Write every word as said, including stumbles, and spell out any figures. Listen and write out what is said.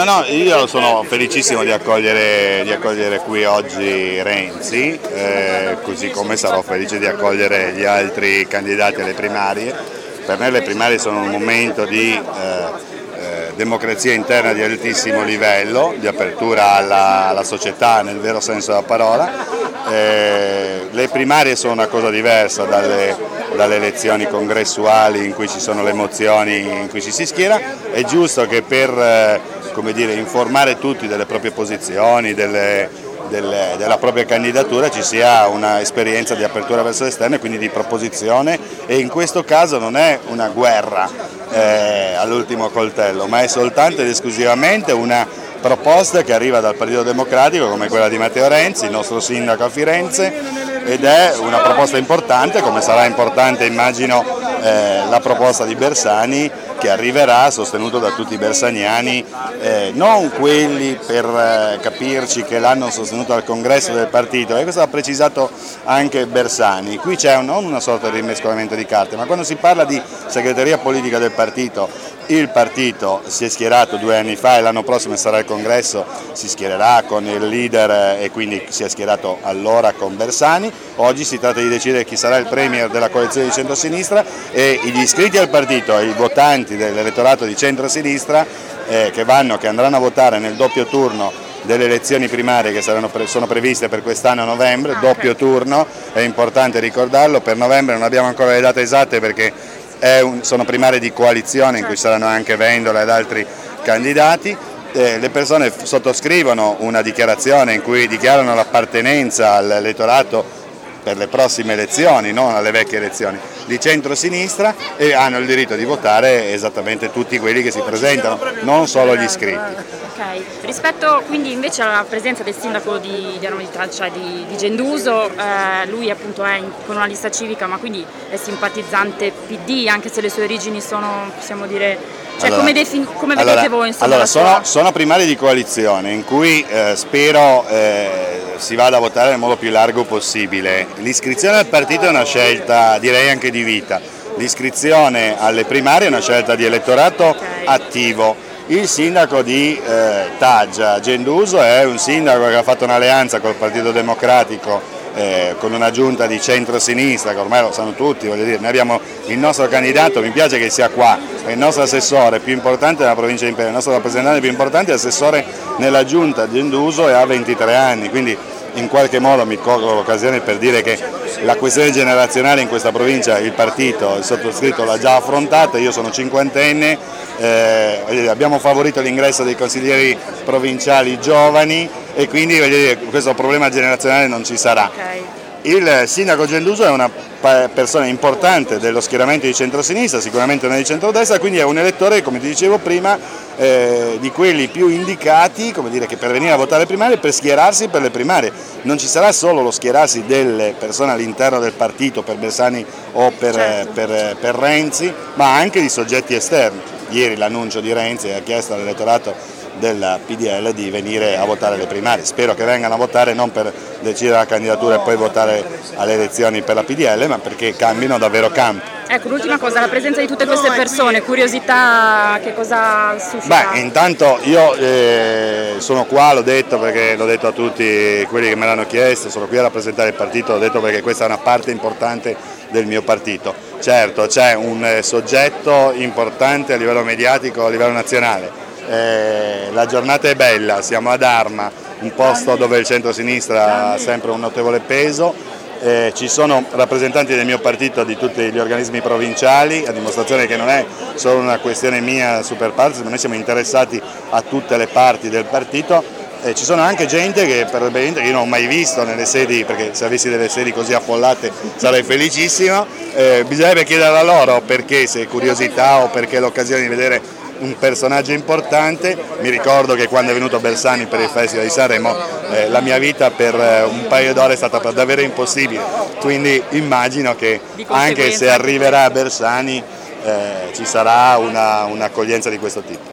No, no, io sono felicissimo di accogliere, di accogliere qui oggi Renzi, eh, così come sarò felice di accogliere gli altri candidati alle primarie. Per me le primarie sono un momento di eh, eh, democrazia interna di altissimo livello, di apertura alla, alla società nel vero senso della parola. Eh, le primarie sono una cosa diversa dalle, dalle elezioni congressuali in cui ci sono le mozioni in cui ci si schiera. È giusto che per eh, come dire, informare tutti delle proprie posizioni, delle, delle, della propria candidatura ci sia un'esperienza di apertura verso l'esterno e quindi di proposizione, e in questo caso non è una guerra eh, all'ultimo coltello, ma è soltanto ed esclusivamente una proposta che arriva dal Partito Democratico, come quella di Matteo Renzi, il nostro sindaco a Firenze, ed è una proposta importante, come sarà importante immagino eh, la proposta di Bersani, che arriverà sostenuto da tutti i bersaniani, eh, non quelli per eh, capirci che l'hanno sostenuto al congresso del partito, e questo ha precisato anche Bersani. Qui c'è un, non una sorta di rimescolamento di carte, ma quando si parla di segreteria politica del partito, il partito si è schierato due anni fa e l'anno prossimo sarà il congresso, si schiererà con il leader e quindi si è schierato allora con Bersani. Oggi si tratta di decidere chi sarà il premier della coalizione di centrosinistra, e gli iscritti al partito e i votanti dell'elettorato di centrosinistra eh, che, vanno, che andranno a votare nel doppio turno delle elezioni primarie che saranno pre sono previste per quest'anno a novembre, doppio turno, è importante ricordarlo. Per novembre non abbiamo ancora le date esatte perché è un, sono primarie di coalizione in cui saranno anche Vendola ed altri candidati. Eh, le persone sottoscrivono una dichiarazione in cui dichiarano l'appartenenza all'elettorato per le prossime elezioni, non alle vecchie elezioni, di centrosinistra, e hanno il diritto di votare esattamente tutti quelli che si presentano, non solo gli iscritti. Ok, rispetto quindi invece alla presenza del sindaco di, di, cioè di, di Genduso, eh, lui appunto è in, con una lista civica, ma quindi è simpatizzante P D, anche se le sue origini sono, possiamo dire, cioè allora, come, come vedete allora, voi? Insomma, allora, sono, sua... sono primarie di coalizione in cui eh, spero eh, si vada a votare nel modo più largo possibile. L'iscrizione al partito è una scelta, direi anche di vita, l'iscrizione alle primarie è una scelta di elettorato okay. attivo. Il sindaco di eh, Taggia, Genduso, è un sindaco che ha fatto un'alleanza col Partito Democratico eh, con una giunta di centro-sinistra, che ormai lo sanno tutti, voglio dire, noi abbiamo il nostro candidato, mi piace che sia qua, è il nostro assessore più importante della provincia di Imperia, il nostro rappresentante più importante è assessore nella giunta Genduso e ha ventitré anni, quindi in qualche modo mi colgo l'occasione per dire che la questione generazionale in questa provincia il partito, il sottoscritto l'ha già affrontata, io sono cinquantenne, eh, abbiamo favorito l'ingresso dei consiglieri provinciali giovani e quindi voglio dire, questo problema generazionale non ci sarà. Okay. Il sindaco Genduso è una persona importante dello schieramento di centrosinistra, sicuramente non di centrodestra, quindi è un elettore, come ti dicevo prima, eh, di quelli più indicati, come dire, che per venire a votare primarie, per schierarsi per le primarie. Non ci sarà solo lo schierarsi delle persone all'interno del partito per Bersani o per, certo. per, per Renzi, ma anche di soggetti esterni. Ieri l'annuncio di Renzi ha chiesto all'elettorato del P D L di venire a votare le primarie, spero che vengano a votare non per decidere la candidatura e poi votare alle elezioni per la P D L, ma perché cambino davvero campo. Ecco, l'ultima cosa, la presenza di tutte queste persone, curiosità, che cosa suscita? Beh, intanto io eh, sono qua, l'ho detto perché l'ho detto a tutti quelli che me l'hanno chiesto, sono qui a rappresentare il partito, l'ho detto perché questa è una parte importante del mio partito. Certo, c'è un eh, soggetto importante a livello mediatico, a livello nazionale. Eh, la giornata è bella, siamo ad Arma, un posto dove il centro-sinistra ha sempre un notevole peso, eh, ci sono rappresentanti del mio partito di tutti gli organismi provinciali, a dimostrazione che non è solo una questione mia super partes, ma noi siamo interessati a tutte le parti del partito. Eh, ci sono anche gente che probabilmente io non ho mai visto nelle sedi, perché se avessi delle sedi così affollate sarei felicissimo, eh, bisognerebbe chiedere a loro perché, se curiosità o perché l'occasione di vedere un personaggio importante. Mi ricordo che quando è venuto Bersani per il Festival di Sanremo eh, la mia vita per eh, un paio d'ore è stata davvero impossibile, quindi immagino che anche se arriverà Bersani eh, ci sarà una, un'accoglienza di questo tipo.